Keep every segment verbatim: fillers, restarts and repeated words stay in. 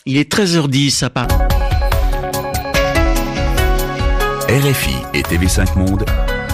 Il est treize heures dix à Paris. R F I et T V cinq Monde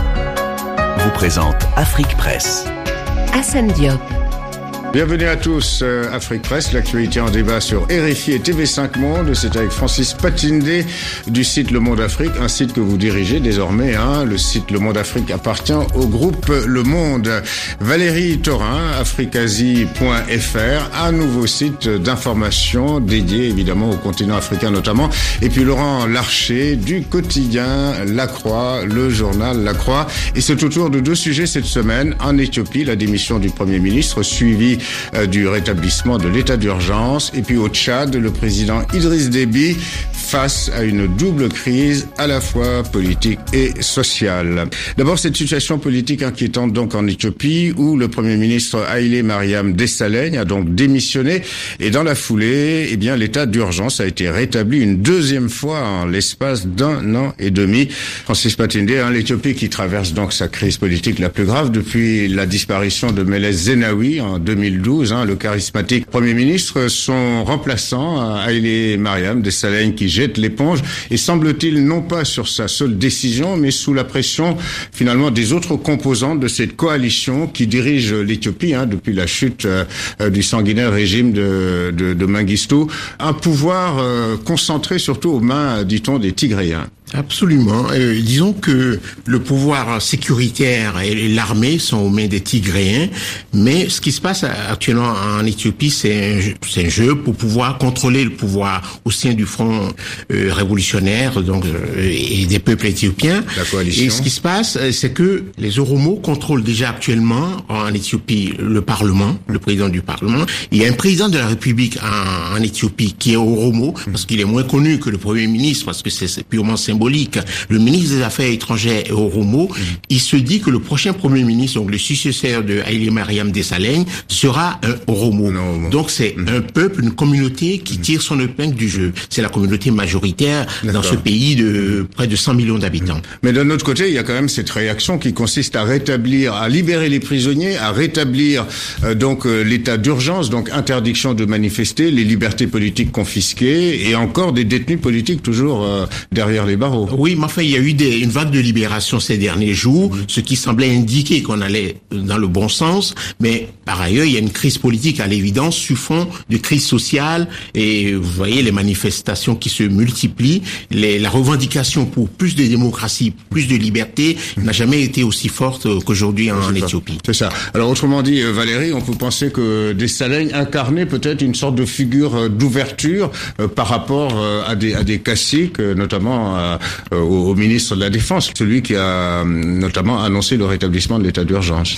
vous présentent Afrique Presse. Hassan Diop. Bienvenue à tous, euh, Afrique Presse, l'actualité en débat sur R F I et T V cinq Monde. C'est avec Francis Patindé du site Le Monde Afrique, un site que vous dirigez désormais. Hein. Le site Le Monde Afrique appartient au groupe Le Monde. Valérie Thorin, africasie point f r, un nouveau site d'information dédié évidemment au continent africain notamment. Et puis Laurent Larcher du quotidien La Croix, le journal La Croix. Et c'est autour de deux sujets cette semaine. En Éthiopie, la démission du Premier ministre suivie Euh, du rétablissement de l'état d'urgence, et puis au Tchad, le président Idriss Déby face à une double crise à la fois politique et sociale. D'abord, cette situation politique inquiétante donc en Éthiopie où le Premier ministre Haïlé Mariam Dessalegn a donc démissionné, et dans la foulée, eh bien l'état d'urgence a été rétabli une deuxième fois en l'espace d'un an et demi. Francis Patindé, hein, l'Éthiopie qui traverse donc sa crise politique la plus grave depuis la disparition de Meles Zenawi en deux mille douze, hein, le charismatique Premier ministre, son remplaçant, Haïlé Mariam Dessalegn, qui jette l'éponge, et semble-t-il non pas sur sa seule décision, mais sous la pression finalement des autres composantes de cette coalition qui dirige l'Éthiopie hein, depuis la chute euh, du sanguinaire régime de, de, de Mengistu, un pouvoir euh, concentré surtout aux mains, dit-on, des Tigréens. Absolument. Euh, disons que le pouvoir sécuritaire et l'armée sont aux mains des Tigréens, mais ce qui se passe actuellement en Éthiopie, c'est un, c'est un jeu pour pouvoir contrôler le pouvoir au sein du front euh, révolutionnaire donc euh, et des peuples éthiopiens. La coalition. Et ce qui se passe, c'est que les Oromos contrôlent déjà actuellement en Éthiopie le Parlement, le président du Parlement. Il y a un président de la République en, en Éthiopie qui est Oromo, parce qu'il est moins connu que le Premier ministre, parce que c'est, c'est purement symbolique. Le ministre des Affaires étrangères est Oromo. Mmh. Il se dit que le prochain Premier ministre, donc le successeur de Haïlé Mariam Dessalegn, sera un Oromo. Non, donc c'est mmh. un peuple, une communauté qui tire son épingle du jeu. C'est la communauté majoritaire D'accord. dans ce pays de près de cent millions d'habitants. Mmh. Mais d'un autre côté, il y a quand même cette réaction qui consiste à rétablir, à libérer les prisonniers, à rétablir euh, donc euh, l'état d'urgence, donc interdiction de manifester, les libertés politiques confisquées, et encore des détenus politiques toujours euh, derrière les barreaux. Oui, mais enfin, il y a eu des, une vague de libération ces derniers jours, mmh. ce qui semblait indiquer qu'on allait dans le bon sens. Mais par ailleurs, il y a une crise politique à l'évidence sur fond de crise sociale. Et vous voyez les manifestations qui se multiplient. Les, la revendication pour plus de démocratie, plus de liberté mmh. n'a jamais été aussi forte qu'aujourd'hui en, en Éthiopie. C'est ça. Alors autrement dit, Valérie, on peut penser que Dessalegn incarnait peut-être une sorte de figure d'ouverture euh, par rapport euh, à des, à des caciques, euh, notamment à Euh, au, au ministre de la Défense, celui qui a notamment annoncé le rétablissement de l'état d'urgence.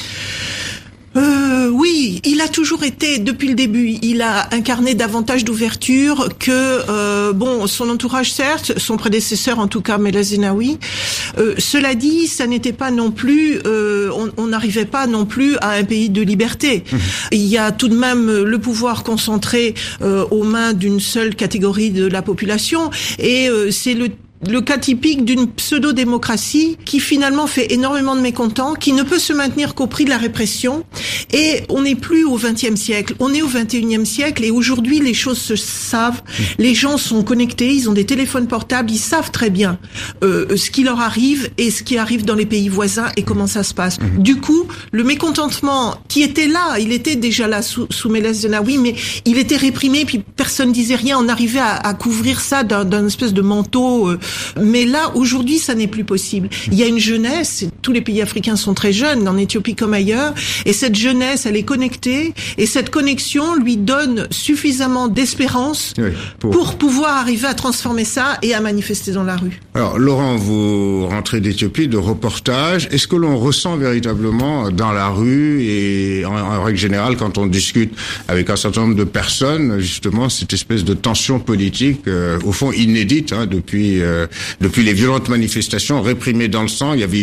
Euh, oui, il a toujours été, depuis le début, il a incarné davantage d'ouverture que, euh, bon, son entourage certes, son prédécesseur en tout cas, Meles Zenawi. Euh, cela dit, ça n'était pas non plus, euh, on n'arrivait pas non plus à un pays de liberté. Mmh. Il y a tout de même le pouvoir concentré euh, aux mains d'une seule catégorie de la population, et euh, c'est le le cas typique d'une pseudo-démocratie qui finalement fait énormément de mécontents, qui ne peut se maintenir qu'au prix de la répression. Et on n'est plus au vingtième siècle, on est au vingt et unième siècle, et aujourd'hui les choses se savent, les gens sont connectés, ils ont des téléphones portables, ils savent très bien euh, ce qui leur arrive et ce qui arrive dans les pays voisins et comment ça se passe. Mmh. Du coup, le mécontentement qui était là, il était déjà là sous, sous Meles Zenawi, mais il était réprimé, puis personne disait rien, on arrivait à, à couvrir ça d'un, d'un espèce de manteau... Euh, Mais là, aujourd'hui, ça n'est plus possible. Il y a une jeunesse, tous les pays africains sont très jeunes, en Éthiopie comme ailleurs, et cette jeunesse, elle est connectée, et cette connexion lui donne suffisamment d'espérance oui, pour... pour pouvoir arriver à transformer ça et à manifester dans la rue. Alors, Laurent, vous rentrez d'Éthiopie, de reportage. Est-ce que l'on ressent véritablement dans la rue et en, en règle générale, quand on discute avec un certain nombre de personnes, justement, cette espèce de tension politique, euh, au fond inédite, hein, depuis... Euh, Depuis les violentes manifestations réprimées dans le sang, il y avait eu huit cents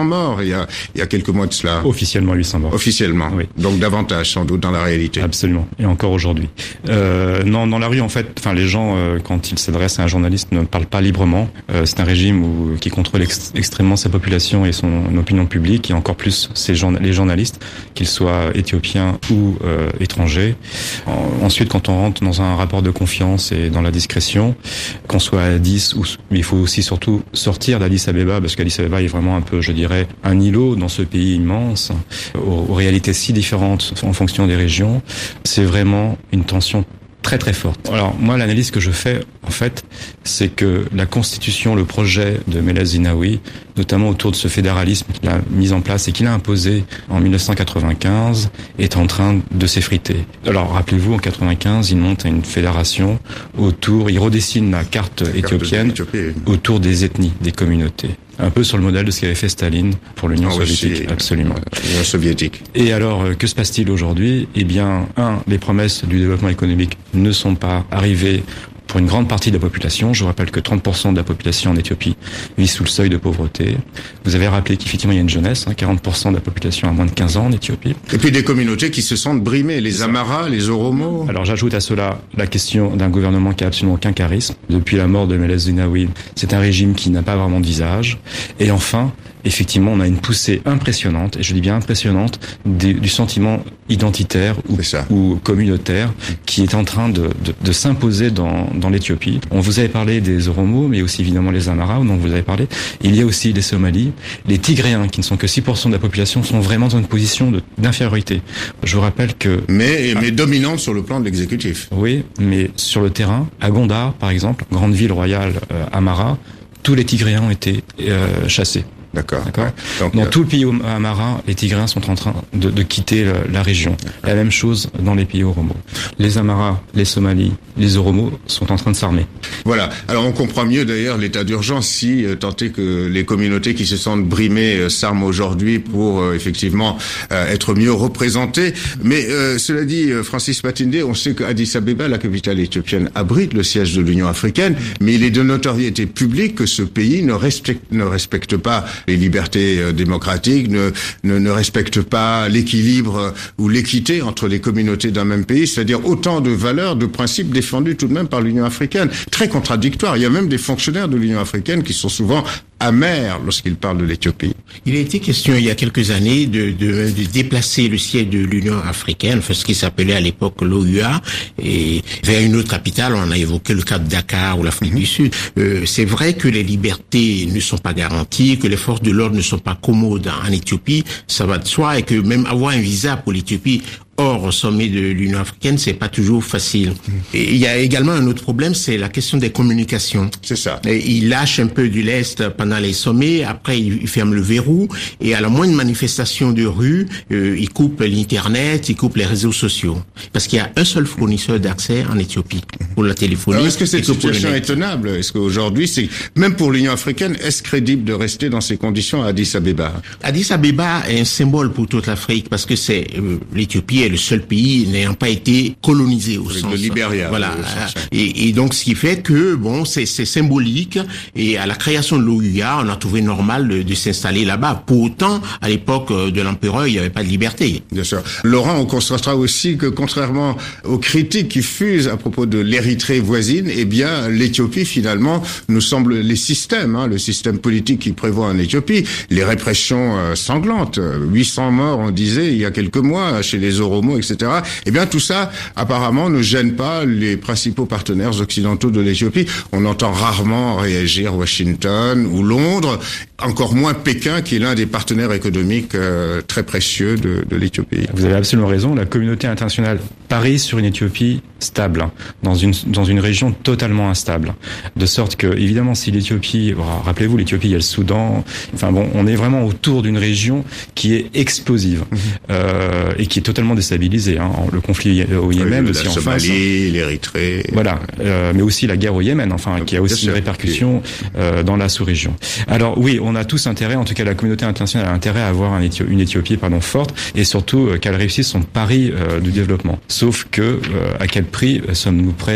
cents morts il y a, il y a quelques mois de cela. Officiellement huit cents morts. Officiellement. Oui. Donc davantage sans doute dans la réalité. Absolument. Et encore aujourd'hui. Euh, non, dans la rue en fait, enfin les gens euh, quand ils s'adressent à un journaliste ne parlent pas librement. Euh, c'est un régime où, qui contrôle ex- extrêmement sa population et son opinion publique, et encore plus ses journa- les journalistes, qu'ils soient éthiopiens ou euh, étrangers. En, ensuite, quand on rentre dans un rapport de confiance et dans la discrétion, qu'on soit à Addis ou, mais il faut aussi surtout sortir d'Addis Abeba, parce qu'Addis Abeba est vraiment un peu, je dirais, un îlot dans ce pays immense, aux, aux réalités si différentes en fonction des régions. C'est vraiment une tension très très forte. Alors moi, l'analyse que je fais en fait, c'est que la constitution, le projet de Meles Zenawi, notamment autour de ce fédéralisme qu'il a mis en place et qu'il a imposé en mille neuf cent quatre-vingt-quinze, est en train de s'effriter. Alors rappelez-vous, en quatre-vingt-quinze, il monte une fédération autour, il redessine la carte la éthiopienne carte autour des ethnies, des communautés. Un peu sur le modèle de ce qu'avait fait Staline pour l'Union ah, soviétique, aussi, absolument. L'Union soviétique. Et alors, que se passe-t-il aujourd'hui ? Eh bien, un, les promesses du développement économique ne sont pas arrivées pour une grande partie de la population. Je vous rappelle que trente pour cent de la population en Éthiopie vit sous le seuil de pauvreté. Vous avez rappelé qu'effectivement il y a une jeunesse, hein, quarante pour cent de la population a moins de quinze ans en Éthiopie. Et puis des communautés qui se sentent brimées, les Amharas, les Oromo. Alors j'ajoute à cela la question d'un gouvernement qui a absolument aucun charisme. Depuis la mort de Meles Zenawi, c'est un régime qui n'a pas vraiment de visage. Et enfin, effectivement, on a une poussée impressionnante, et je dis bien impressionnante, du, du sentiment identitaire ou, ou communautaire qui est en train de, de, de s'imposer dans, dans l'Éthiopie. On vous avait parlé des Oromo, mais aussi évidemment les Amharas, dont vous avez parlé. Il y a aussi les Somalis. Les Tigréens, qui ne sont que six pour cent de la population, sont vraiment dans une position de, d'infériorité. Je vous rappelle que... Mais, mais dominante sur le plan de l'exécutif. Oui, mais sur le terrain, à Gondar, par exemple, grande ville royale euh, Amhara, tous les Tigréens ont été euh, chassés. D'accord. D'accord. Ouais. Donc, dans euh... tout le pays amhara, les Tigréens sont en train de, de quitter la, la région. La même chose dans les pays Oromo. Les Amharas, les Somalis, les Oromo sont en train de s'armer. Voilà. Alors on comprend mieux d'ailleurs l'état d'urgence si euh, tant est que les communautés qui se sentent brimées euh, s'arment aujourd'hui pour euh, effectivement euh, être mieux représentées. Mais euh, cela dit, euh, Francis Patinde, on sait qu'Addis Abeba, la capitale éthiopienne, abrite le siège de l'Union africaine, mais il est de notoriété publique que ce pays ne respecte, ne respecte pas les libertés euh, démocratiques, ne, ne, ne respectent pas l'équilibre euh, ou l'équité entre les communautés d'un même pays, c'est-à-dire autant de valeurs, de principes défendus tout de même par l'Union africaine. Très contradictoire. Il y a même des fonctionnaires de l'Union africaine qui sont souvent amers lorsqu'ils parlent de l'Éthiopie. Il a été question il y a quelques années de, de, de déplacer le siège de l'Union africaine, enfin, ce qui s'appelait à l'époque l'O U A, et vers une autre capitale. On a évoqué le cas de Dakar ou l'Afrique mmh. du Sud. Euh, c'est vrai que les libertés ne sont pas garanties, que les forces de l'ordre ne sont pas commodes en Éthiopie, ça va de soi, et que même avoir un visa pour l'Éthiopie hors au sommet de l'Union africaine, c'est pas toujours facile. Et il y a également un autre problème, c'est la question des communications. C'est ça. Et il lâche un peu du lest pendant les sommets, après il ferme le verrou, et à la moindre manifestation de rue, euh, il coupe l'internet, il coupe les réseaux sociaux. Parce qu'il y a un seul fournisseur d'accès en Éthiopie pour la téléphonie. Alors est-ce que cette situation est tenable ? Est-ce qu'aujourd'hui, c'est même pour l'Union africaine, est-ce crédible de rester dans ces conditions à Addis Abeba ? Addis Abeba est un symbole pour toute l'Afrique, parce que c'est euh, l'Éthiopie est le seul pays n'ayant pas été colonisé au Avec sens. Le Libéria. Voilà. Et, et donc, ce qui fait que, bon, c'est, c'est symbolique. Et à la création de l'O U A, on a trouvé normal de, de s'installer là-bas. Pour autant, à l'époque de l'empereur, il n'y avait pas de liberté. Bien sûr. Laurent, on constatera aussi que, contrairement aux critiques qui fusent à propos de l'Érythrée voisine, eh bien, l'Éthiopie, finalement, nous semble les systèmes, hein, le système politique qui prévoit en Éthiopie, les répressions euh, sanglantes, huit cents morts, on disait, il y a quelques mois, chez les Oromo, et cetera. Eh bien, tout ça, apparemment, ne gêne pas les principaux partenaires occidentaux de l'Éthiopie. On entend rarement réagir Washington ou Londres, encore moins Pékin, qui est l'un des partenaires économiques euh, très précieux de, de l'Éthiopie. Vous avez absolument raison. La communauté internationale parie sur une Éthiopie stable, dans une dans une région totalement instable, de sorte que évidemment, si l'Éthiopie, rappelez-vous, l'Éthiopie, il y a le Soudan. Enfin bon, on est vraiment autour d'une région qui est explosive mmh. euh, et qui est totalement déstabilisée. Hein. Le conflit au Yémen oui, aussi en face. La Somalie, l'Érythrée. Voilà, euh, mais aussi la guerre au Yémen, enfin, donc, qui a aussi des répercussions euh, dans la sous-région. Alors oui, on a tous intérêt, en tout cas la communauté internationale a intérêt à avoir un Éthio- une Éthiopie pardon forte et surtout euh, qu'elle réussisse son pari euh, du développement. Sauf que euh, à quel prix sommes-nous prêts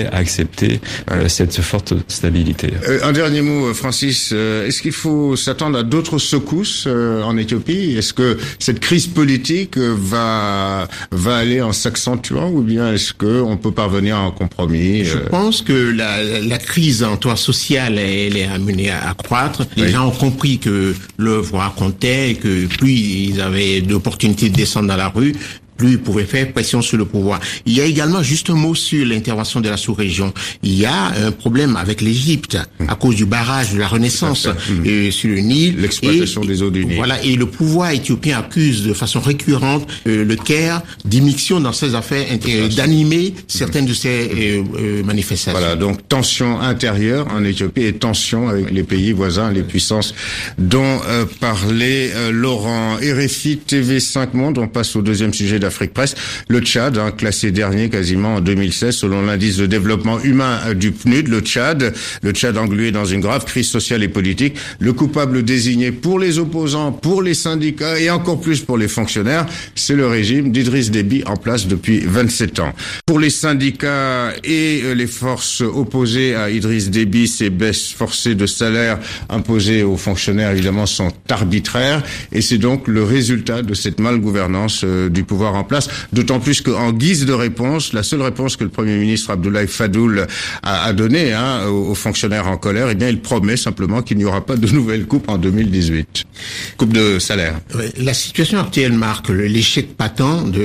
prêt à accepter euh, cette forte stabilité. Euh, un dernier mot, Francis. Euh, est-ce qu'il faut s'attendre à d'autres secousses euh, en Éthiopie? Est-ce que cette crise politique euh, va va aller en s'accentuant, ou bien est-ce que on peut parvenir à un compromis? euh... Je pense que la, la crise en toi sociale, elle est amenée à croître. Les oui. gens ont compris que le voix comptait et que plus ils avaient d'opportunités de descendre dans la rue, plus il pouvait faire pression sur le pouvoir. Il y a également, juste un mot sur l'intervention de la sous-région. Il y a un problème avec l'Égypte à cause du barrage de la Renaissance mmh. euh, sur le Nil. L'exploitation et, des eaux du Nil. Voilà, et le pouvoir éthiopien accuse de façon récurrente euh, le Caire d'immixtion dans ses affaires, euh, d'animer certaines de ces euh, euh, manifestations. Voilà, donc tension intérieure en Éthiopie et tension avec les pays voisins, les puissances dont euh, parlait euh, Laurent. R F I T V cinq Monde, on passe au deuxième sujet d'Afrique Presse. Le Tchad, hein, classé dernier quasiment en deux mille seize selon l'indice de développement humain du P N U D. Le Tchad, le Tchad englué dans une grave crise sociale et politique. Le coupable désigné pour les opposants, pour les syndicats et encore plus pour les fonctionnaires, c'est le régime d'Idriss Déby en place depuis vingt-sept ans. Pour les syndicats et les forces opposées à Idriss Déby, ces baisses forcées de salaire imposées aux fonctionnaires évidemment sont arbitraires et c'est donc le résultat de cette malgouvernance euh, du pouvoir en place, d'autant plus qu'en guise de réponse, la seule réponse que le Premier ministre Abdoulaye Fadoul a, a donnée hein, aux, aux fonctionnaires en colère, eh bien, il promet simplement qu'il n'y aura pas de nouvelle coupe en deux mille dix-huit. Coupe de salaire. La situation actuelle marque l'échec patent de,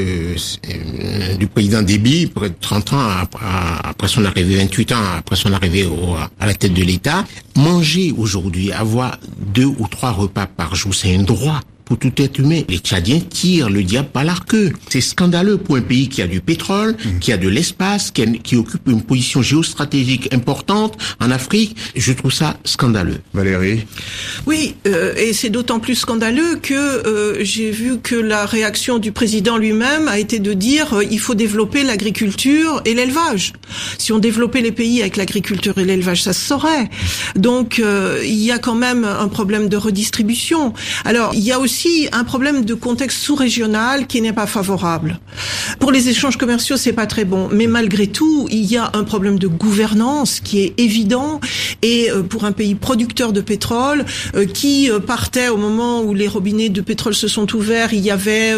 euh, du président Déby, près de trente ans après, après son arrivée, vingt-huit ans après son arrivée au, à la tête de l'État. Manger aujourd'hui, avoir deux ou trois repas par jour, c'est un droit pour tout être humain. Les Tchadiens tirent le diable par la queue. C'est scandaleux pour un pays qui a du pétrole, mmh. qui a de l'espace, qui, a, qui occupe une position géostratégique importante en Afrique. Je trouve ça scandaleux. Valérie? Oui, euh, et c'est d'autant plus scandaleux que euh, j'ai vu que la réaction du président lui-même a été de dire euh, il faut développer l'agriculture et l'élevage. Si on développait les pays avec l'agriculture et l'élevage, ça se saurait. Donc euh, il y a quand même un problème de redistribution. Alors il y a aussi un problème de contexte sous-régional qui n'est pas favorable. Pour les échanges commerciaux, c'est pas très bon, mais malgré tout, il y a un problème de gouvernance qui est évident et pour un pays producteur de pétrole qui partait au moment où les robinets de pétrole se sont ouverts, il y avait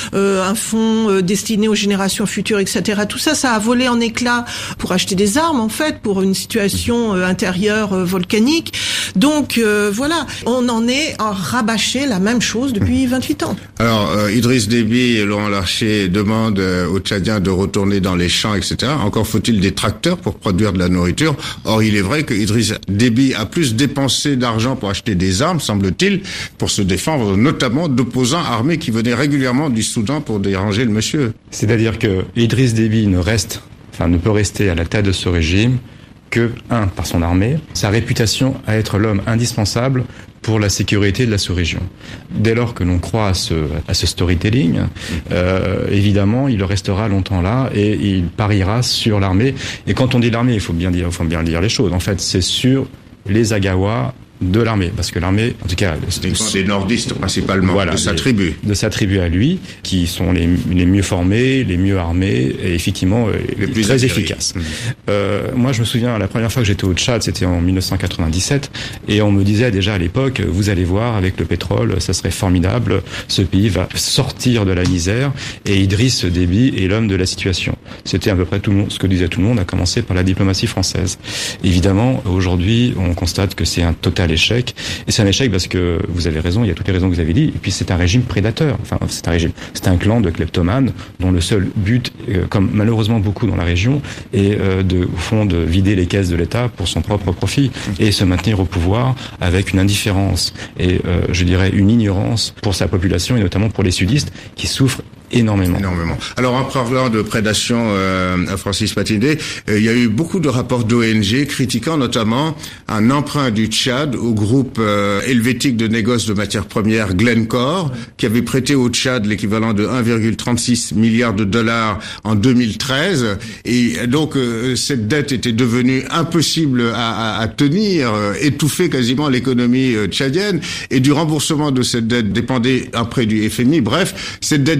un fonds destiné aux générations futures, et cetera. Tout ça, ça a volé en éclats pour acheter des armes, en fait, pour une situation intérieure volcanique. Donc voilà, on en est à rabâcher la même chose depuis vingt-huit ans. Alors, euh, Idriss Déby et Laurent Larcher demandent euh, aux Tchadiens de retourner dans les champs, et cetera. Encore faut-il des tracteurs pour produire de la nourriture. Or, il est vrai que Idriss Déby a plus dépensé d'argent pour acheter des armes, semble-t-il, pour se défendre, notamment d'opposants armés qui venaient régulièrement du Soudan pour déranger le monsieur. C'est-à-dire que Idriss Déby ne reste, enfin, ne peut rester à la tête de ce régime que, un, par son armée, sa réputation à être l'homme indispensable pour la sécurité de la sous-région. Dès lors que l'on croit à ce, à ce storytelling, euh, évidemment, il restera longtemps là et il pariera sur l'armée. Et quand on dit l'armée, il faut bien dire, il faut bien dire les choses. En fait, c'est sur les Agawas de l'armée, parce que l'armée, en tout cas, des nordistes principalement, voilà, de sa tribu, de sa tribu à lui, qui sont les, les mieux formés, les mieux armés, et effectivement les plus très efficaces. Mmh. Euh, moi, je me souviens, la première fois que j'étais au Tchad, c'était en dix-neuf cent quatre-vingt-dix-sept, et on me disait déjà à l'époque, vous allez voir, avec le pétrole, ça serait formidable, ce pays va sortir de la misère, et Idriss Déby est l'homme de la situation. C'était à peu près tout le monde, ce que disait tout le monde, à commencer par la diplomatie française. Évidemment, aujourd'hui, on constate que c'est un total échec. Et c'est un échec parce que vous avez raison, il y a toutes les raisons que vous avez dit. Et puis c'est un régime prédateur. Enfin, c'est un régime, c'est un clan de kleptomanes dont le seul but, euh, comme malheureusement beaucoup dans la région, est euh, de, au fond, de vider les caisses de l'État pour son propre profit et se maintenir au pouvoir avec une indifférence et, euh, je dirais, une ignorance pour sa population et notamment pour les sudistes qui souffrent énormément. Énormément. Alors, en parlant de prédation, euh, à Francis Patindé, euh, il y a eu beaucoup de rapports d'O N G critiquant notamment un emprunt du Tchad au groupe euh, helvétique de négoce de matières premières Glencore, qui avait prêté au Tchad l'équivalent de un virgule trente-six milliard de dollars en deux mille treize. Et donc, euh, cette dette était devenue impossible à, à, à tenir, euh, étouffer quasiment l'économie euh, tchadienne. Et du remboursement de cette dette dépendait un prêt du F M I. Bref, cette dette vient d'être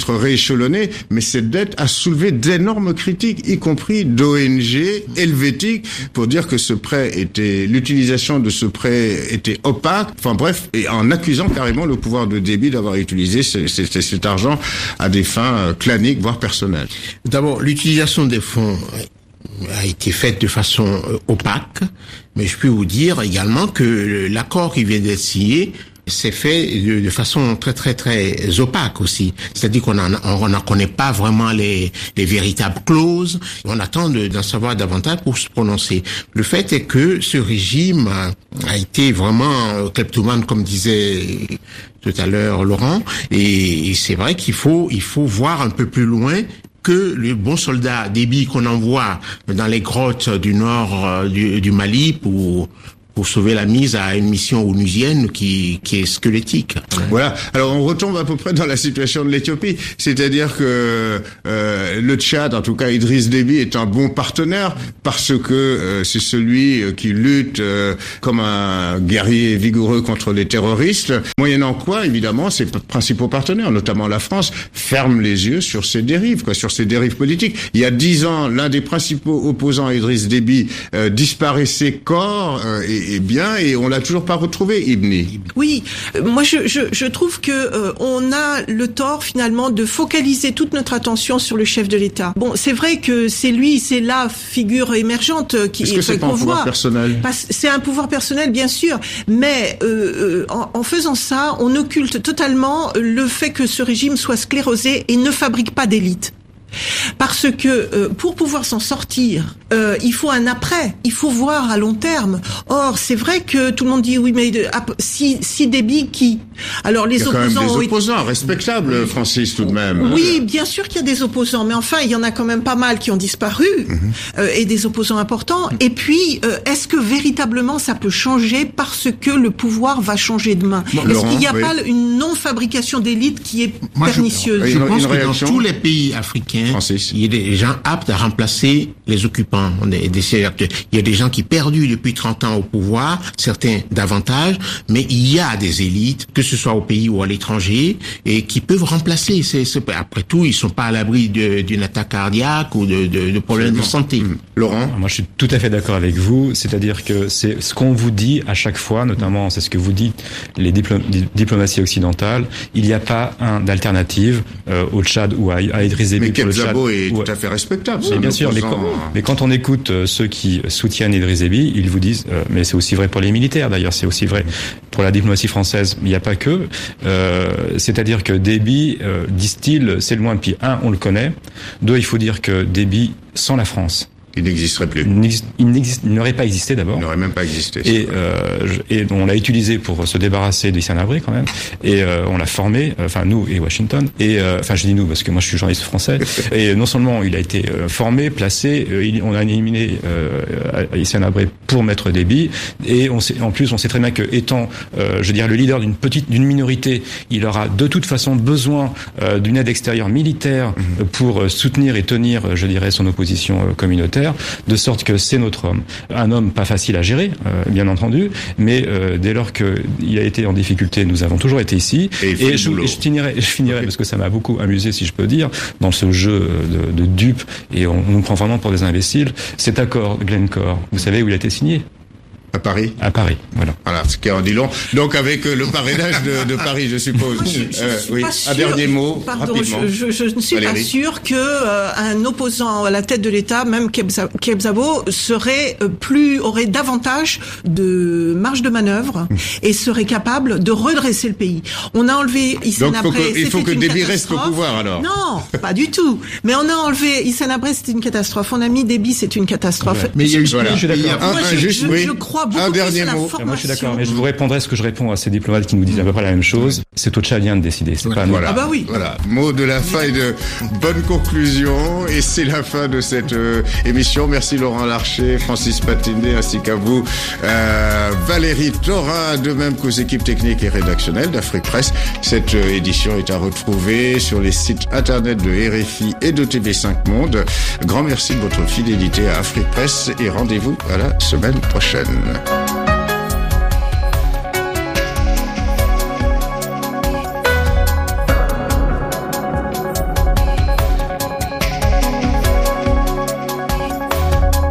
être rééchelonnée, mais cette dette a soulevé d'énormes critiques, y compris d'O N G helvétiques, pour dire que ce prêt était, l'utilisation de ce prêt était opaque, enfin bref, et en accusant carrément le pouvoir de Déby d'avoir utilisé ce, ce, cet argent à des fins claniques, voire personnelles. D'abord, l'utilisation des fonds a été faite de façon opaque, mais je peux vous dire également que l'accord qui vient d'être signé c'est fait de, de façon très très très opaque aussi. C'est-à-dire qu'on n'en connaît pas vraiment les, les véritables clauses. On attend de, d'en savoir davantage pour se prononcer. Le fait est que ce régime a, a été vraiment kleptomane, comme disait tout à l'heure Laurent, et, et c'est vrai qu'il faut il faut voir un peu plus loin que le bon soldat Déby qu'on envoie dans les grottes du nord du, du Mali pour pour sauver la mise à une mission onusienne qui, qui est squelettique. Voilà. Alors on retombe à peu près dans la situation de l'Éthiopie, c'est-à-dire que euh, le Tchad, en tout cas Idriss Déby, est un bon partenaire parce que euh, c'est celui qui lutte euh, comme un guerrier vigoureux contre les terroristes. Moyennant quoi, évidemment, ses principaux partenaires, notamment la France, ferment les yeux sur ces dérives, quoi, sur ces dérives politiques. Il y a dix ans, l'un des principaux opposants à Idriss Déby euh, disparaissait corps euh, et Eh bien, et on l'a toujours pas retrouvé, Ibni. Oui, moi je, je, je trouve que euh, on a le tort finalement de focaliser toute notre attention sur le chef de l'État. Bon, c'est vrai que c'est lui, c'est la figure émergente qui. Est-ce que c'est pas un pouvoir personnel ? C'est un pouvoir personnel, bien sûr, mais euh, en, en faisant ça, on occulte totalement le fait que ce régime soit sclérosé et ne fabrique pas d'élite. Parce que euh, pour pouvoir s'en sortir, euh, il faut un après, il faut voir à long terme. Or, c'est vrai que tout le monde dit oui, mais de, si si Déby qui alors les opposants, il y a quand même des ont opposants été... respectables, Francis, tout de même. Oui, bien sûr qu'il y a des opposants, mais enfin, il y en a quand même pas mal qui ont disparu mm-hmm. euh, et des opposants importants. Et puis, euh, est-ce que véritablement ça peut changer parce que le pouvoir va changer de main ? Bon, est-ce Laurent, qu'il n'y a oui. pas une non-fabrication d'élite qui est Moi, pernicieuse ? Je, je pense que dans tous les pays africains, Francis. Il y a des gens aptes à remplacer les occupants. Des, des, il y a des gens qui perdus depuis trente ans au pouvoir, certains davantage, mais il y a des élites, que ce soit au pays ou à l'étranger, et qui peuvent remplacer. C'est, c'est, après tout, ils sont pas à l'abri de, d'une attaque cardiaque ou de, de, de problèmes de santé. Mmh. Laurent ? Moi, je suis tout à fait d'accord avec vous. C'est-à-dire que c'est ce qu'on vous dit à chaque fois, notamment, c'est ce que vous dites, les diplom- diplomaties occidentales. Il n'y a pas un d'alternative euh, au Tchad ou à, à Idriss Déby. Mais Zabo est ouais. tout à fait respectable. Mais bien sûr, mais quand, mais quand on écoute euh, ceux qui soutiennent Idriss Déby, ils vous disent, euh, mais c'est aussi vrai pour les militaires d'ailleurs, c'est aussi vrai pour la diplomatie française, il n'y a pas que. Euh, c'est-à-dire que Déby, euh, disent-ils, c'est le moins pire. Un, on le connaît. Deux, il faut dire que Déby, sans la France, il n'existerait plus. Il, n'existe, il, n'existe, il n'aurait pas existé d'abord. Il n'aurait même pas existé. Et, euh, et on l'a utilisé pour se débarrasser d'Hissène Habré quand même. Et euh, on l'a formé, enfin nous et Washington. Et euh, enfin je dis nous parce que moi je suis journaliste français. Et non seulement il a été euh, formé, placé, euh, il, on a éliminé euh, Hissène Habré pour mettre Déby. Et on sait, en plus on sait très bien que étant, euh, je dirais le leader d'une petite, d'une minorité, il aura de toute façon besoin euh, d'une aide extérieure militaire mmh. pour euh, soutenir et tenir, je dirais, son opposition euh, communautaire. De sorte que c'est notre homme. Un homme pas facile à gérer, euh, bien entendu, mais euh, dès lors qu'il a été en difficulté, nous avons toujours été ici. Et, et je, je finirai, je finirai okay. parce que ça m'a beaucoup amusé, si je peux dire, dans ce jeu de, de dupes, et on, on nous prend vraiment pour des imbéciles. Cet accord Glencore, vous savez où il a été signé ? À Paris. À Paris, voilà. Voilà, ce qui en dit long. Donc avec euh, le parrainage de, de Paris, je suppose. Je, je euh, oui. Sûre, un dernier mot, pardon, rapidement. Je, je, je ne suis Valérie. pas sûre que euh, un opposant à la tête de l'État, même Kebzabo, serait euh, plus aurait davantage de marge de manœuvre mmh. et serait capable de redresser le pays. On a enlevé Hissène Habré. Il faut que Déby reste au pouvoir alors. Non, pas du tout. Mais on a enlevé Hissène Habré, c'était une catastrophe. On a mis Déby, c'est une catastrophe. Ouais. Mais il y a eu, voilà. Je suis d'accord. Moi, un, je, juste, je, oui. je crois beaucoup un dernier plus à la mot. formation. Moi, je suis d'accord, mais je vous répondrai ce que je réponds à ces diplomates qui nous disent à peu près la même chose. C'est aux Tchadiens de décider, c'est voilà. pas à nous. Voilà. Ah bah oui. Voilà. Mot de la fin et de bonne conclusion. Et c'est la fin de cette euh, émission. Merci Laurent Larcher, Francis Patinde, ainsi qu'à vous, euh, Valérie Thorin, de même qu'aux équipes techniques et rédactionnelles d'Afrique Presse. Cette euh, édition est à retrouver sur les sites internet de R F I et de T V cinq Monde. Grand merci de votre fidélité à Afrique Presse et rendez-vous à la semaine prochaine.